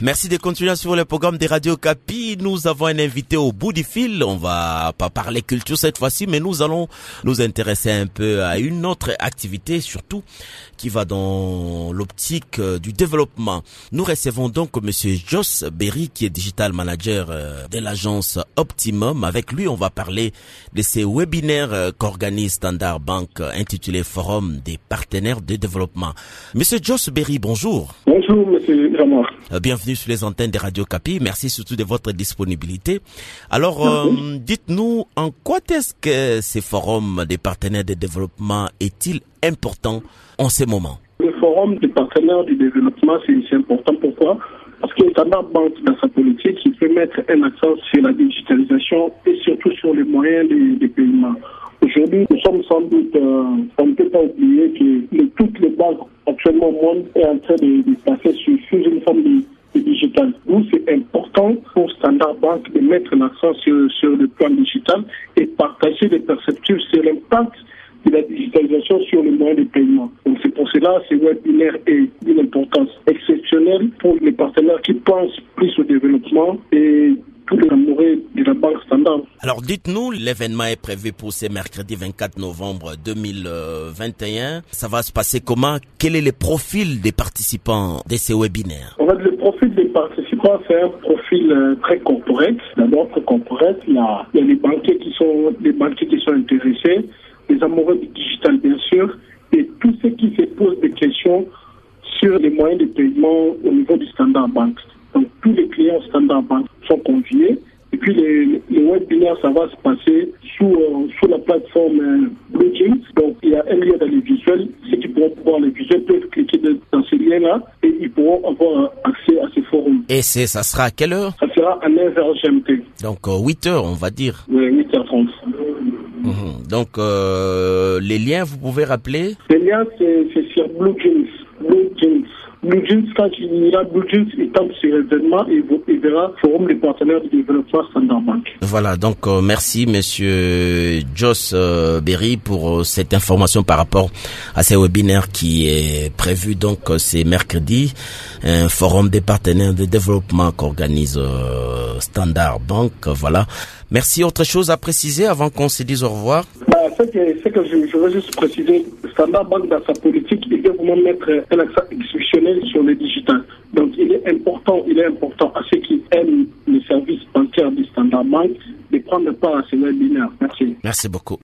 Merci de continuer sur le programme des Radio Kapi. Nous avons un invité au bout du fil. On va pas parler culture cette fois-ci, mais nous allons nous intéresser un peu à une autre activité, surtout qui va dans l'optique du développement. Nous recevons donc Monsieur Joss Berry, qui est digital manager de l'agence Optimum. Avec lui, on va parler de ces webinaires qu'organise Standard Bank intitulé Forum des partenaires de développement. Monsieur Joss Berry, bonjour. Bonjour, Monsieur Jamar. Bienvenue sur les antennes de Radio Kapi. Merci surtout de votre disponibilité. Alors, dites-nous, en quoi est-ce que ces forums des partenaires de développement est-il important en ce moment? Le forum des partenaires du développement, c'est important. Pourquoi? Parce que Standard Bank, dans sa politique, il peut mettre un accent sur la digitalisation et surtout sur les moyens de paiement. Aujourd'hui, nous sommes sans doute, on ne peut pas oublier que toutes les banques actuellement au monde est en train de passer sur une forme de digital. Donc, c'est important pour Standard Bank de mettre l'accent sur le plan digital et partager des perspectives sur l'impact de la digitalisation sur les moyens de paiement. Donc, c'est pour cela que ce webinaire est d'une importance exceptionnelle pour les partenaires qui pensent plus au développement et tous les amoureux de la banque Standard. Alors, dites-nous, l'événement est prévu pour ce mercredi 24 novembre 2021. Ça va se passer comment? Quel est le profil des participants de ces webinaires? En fait, le profil des participants, c'est un profil très corporate. D'abord, très corporate, il y a les banquiers qui sont intéressés, les amoureux du digital, bien sûr, et tous ceux qui se posent des questions sur les moyens de paiement au niveau du Standard Bank. Donc, tous les clients Standard Bank sont conviés. Et puis, les webinaires, ça va se passer sous la plateforme BlueJeans. Donc, il y a un lien dans les visuels. Ceux qui pourront voir les visuels peuvent cliquer dans ces liens-là et ils pourront avoir accès à ces forums. Et ça sera à quelle heure? Ça sera à 9h GMT. Donc, 8h, on va dire. Oui, 8h30. Donc, les liens, vous pouvez rappeler? Les liens, c'est sur BlueJeans. BlueJeans, quand il y a BlueJeans, il tombe sur l'événement et il verra Forum des partenaires du développement Standard Bank. Voilà, donc merci Monsieur Joss Berry pour cette information par rapport à ce webinaire qui est prévu donc c'est mercredi, un Forum des partenaires de développement qu'organise Standard Bank. Voilà. Merci. Autre chose à préciser avant qu'on se dise au revoir? Ce que je veux juste préciser, Standard Bank dans sa politique, il veut vraiment mettre un accent exceptionnel sur le digital. Donc il est important à ceux qui aiment les services bancaires du Standard Bank de prendre part à ces webinaires. Merci. Merci beaucoup.